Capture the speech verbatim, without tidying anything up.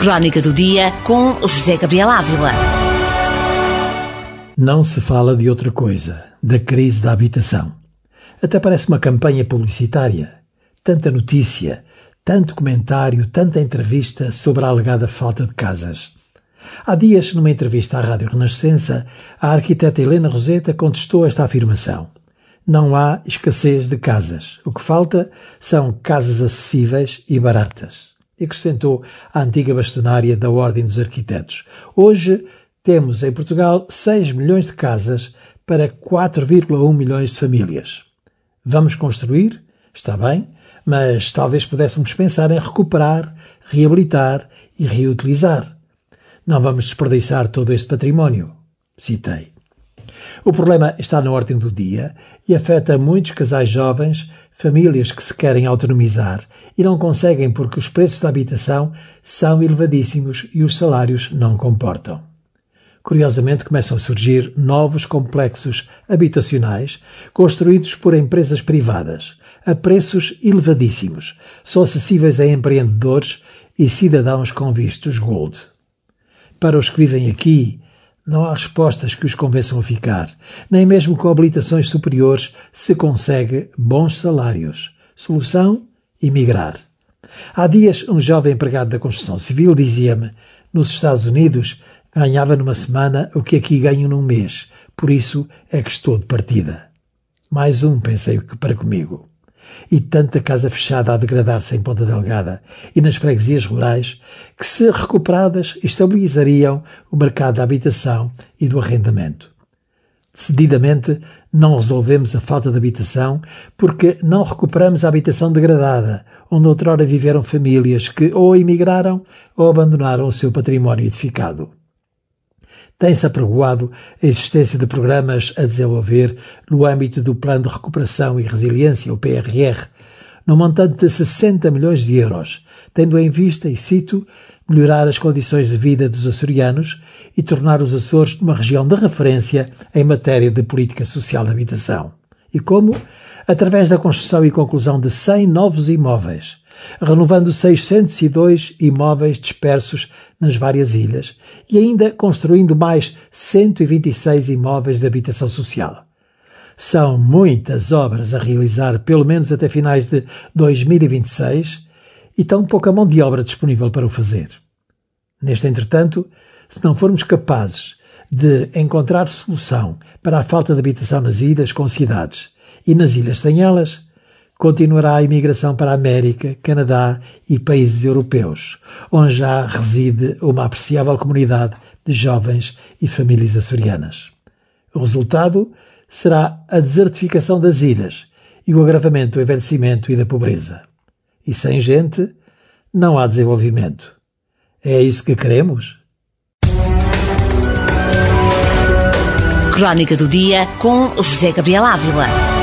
Crónica do Dia com José Gabriel Ávila. Não se fala de outra coisa, da crise da habitação. Até parece uma campanha publicitária. Tanta notícia, tanto comentário, tanta entrevista sobre a alegada falta de casas. Há dias, numa entrevista à Rádio Renascença, a arquiteta Helena Roseta contestou esta afirmação. Não há escassez de casas. O que falta são casas acessíveis e baratas. E acrescentou a antiga bastonária da Ordem dos Arquitetos. Hoje temos em Portugal seis milhões de casas para quatro vírgula um milhões de famílias. Vamos construir? Está bem, mas talvez pudéssemos pensar em recuperar, reabilitar e reutilizar. Não vamos desperdiçar todo este património. Citei. O problema está na ordem do dia e afeta muitos casais jovens, famílias que se querem autonomizar e não conseguem porque os preços da habitação são elevadíssimos e os salários não comportam. Curiosamente, começam a surgir novos complexos habitacionais construídos por empresas privadas, a preços elevadíssimos, são acessíveis a empreendedores e cidadãos com vistos gold. Para os que vivem aqui, não há respostas que os convençam a ficar, nem mesmo com habilitações superiores se consegue bons salários. Solução? Emigrar. Há dias, um jovem empregado da construção civil dizia-me, nos Estados Unidos, ganhava numa semana o que aqui ganho num mês, por isso é que estou de partida. Mais um, pensei que para comigo. E tanta casa fechada a degradar-se em Ponta Delgada e nas freguesias rurais que, se recuperadas, estabilizariam o mercado da habitação e do arrendamento. Decididamente, não resolvemos a falta de habitação porque não recuperamos a habitação degradada, onde outrora viveram famílias que ou emigraram ou abandonaram o seu património edificado. Tem-se apregoado a existência de programas a desenvolver no âmbito do Plano de Recuperação e Resiliência, o P R R, no montante de sessenta milhões de euros, tendo em vista, e cito, melhorar as condições de vida dos açorianos e tornar os Açores uma região de referência em matéria de política social de habitação. E como? Através da construção e conclusão de cem novos imóveis, renovando seiscentos e dois imóveis dispersos nas várias ilhas e ainda construindo mais cento e vinte e seis imóveis de habitação social. São muitas obras a realizar, pelo menos até finais de dois mil e vinte e seis, e tão pouca mão de obra disponível para o fazer. Neste entretanto, se não formos capazes de encontrar solução para a falta de habitação nas ilhas com cidades e nas ilhas sem elas, continuará a imigração para a América, Canadá e países europeus, onde já reside uma apreciável comunidade de jovens e famílias açorianas. O resultado será a desertificação das ilhas e o agravamento do envelhecimento e da pobreza. E sem gente, não há desenvolvimento. É isso que queremos? Crónica do Dia com José Gabriel Ávila.